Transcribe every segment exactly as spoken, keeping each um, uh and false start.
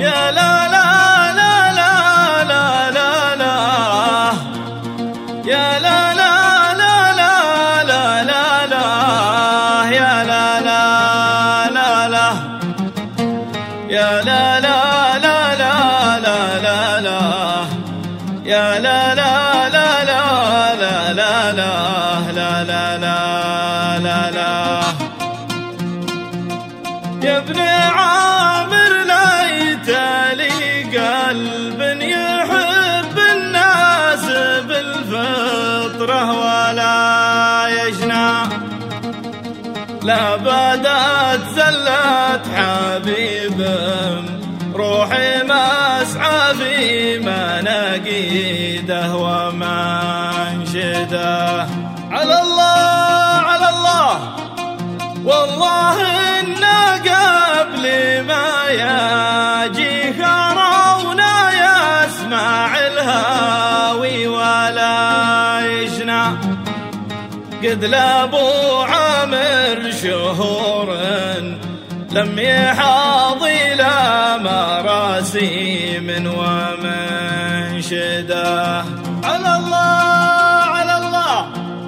يا لا لا لا لا لا لا لا يا لا لا لا لا لا لا لا يا لا لا لا لا يا لا لا لا لا لا لا يا لا لا لا لا لا لا لا لا لا لا لا يا ابن عامر ليت لي قلب يحب الناس بالفطرة ولا يجنى لا بدت زلت حبيب روحي مسعى في مناقيده ومنشده على الله على الله والله إنا قبل ما يجي كرونا يسمع الهاوي ولا يجنى قد لابو عامر شهور لم يحاضي لا مراسيم ومنشده على الله على الله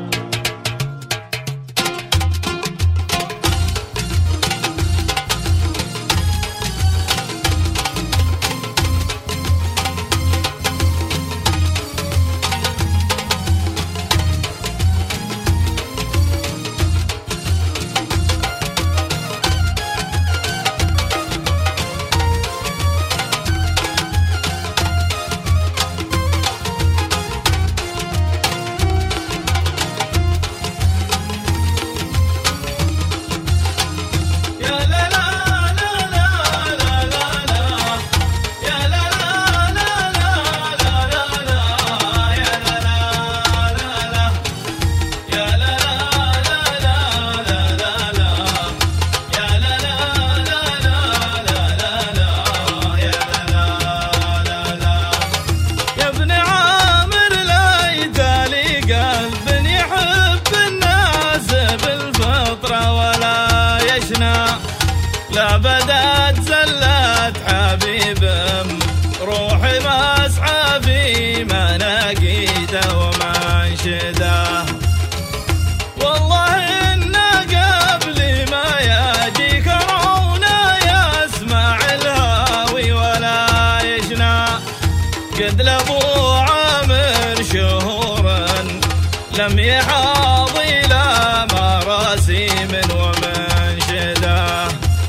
لا بدت زلت حبيب روحي مسعى في مناقيده ومنشده والله إنا قبل ما يجي كرونا يسمع الهاوي ولا يجنى قد لابو عامر شهورا لم يحاضي لا مراسيم ومنشده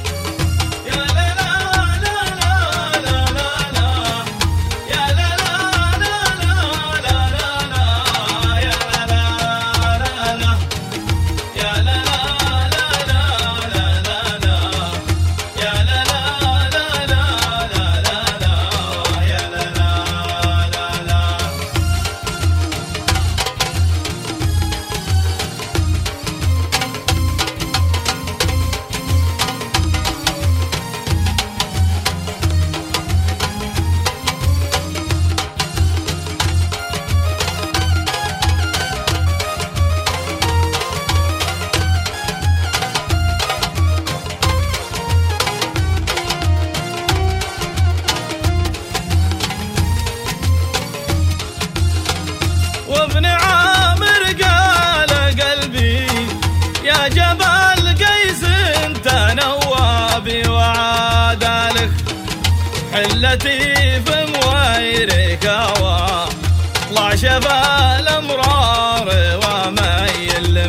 وابن عامر قال قلبي يا جبل قيس انت نوابي وعادلك حلتي في مويرك واطلع شفا الامرار وميل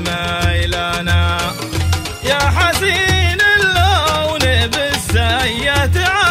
ميلنا يا حسين اللون بالسية